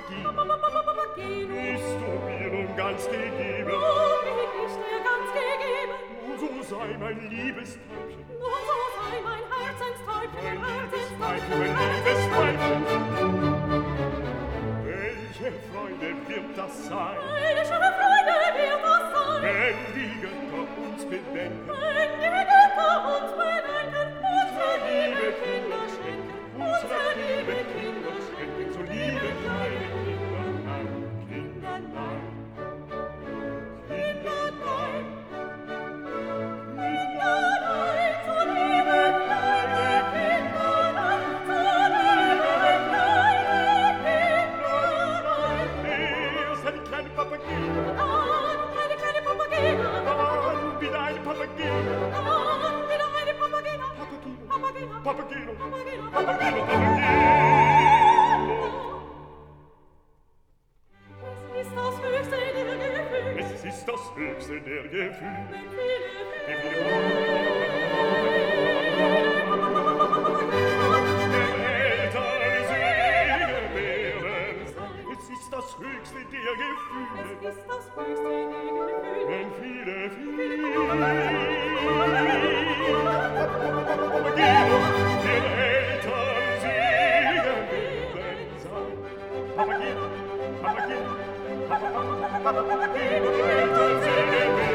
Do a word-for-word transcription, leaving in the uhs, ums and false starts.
Papageno. Bist du mir nun ganz gegeben? Nun bin ich dir ganz gegeben. Nun so sei mein liebes Täubchen. Nun so sei mein Herzenstäubchen, Mein liebes Herzenstäubchen, Weibchen, mein liebes Weibchen. Welche Freude wird das sein? Welche Freude wird das sein? Wenn die Götter uns bedenken. Wenn die Götter uns bedenken, unsere liebe Kinder schenken, unsere liebe Kinder schenken, So liebe kleine Kinder, nein, Kinder, nein. Kinder, nein. Kinder, nein, so liebe kleine Kinder, nein, so liebe kleine Kinder, nein. Erst eine kleine Papageno, Dann eine kleine Papageno, dann wieder eine Papageno. dann wieder eine Papageno, Papageno, Papageno, Papageno, Papageno, Papageno, Papageno. Es ist das höchste der Gefühle, Es ist das höchste der Gefühle. wenn viele Der Eltern singen werden sein. Es ist das höchste der Gefühle. Es ist das höchste der Gefühle, Wenn viele, viele Papageno, der Eltern singen werden sein. Papageno, Papageno, Papageno, der Eltern singen werden sein.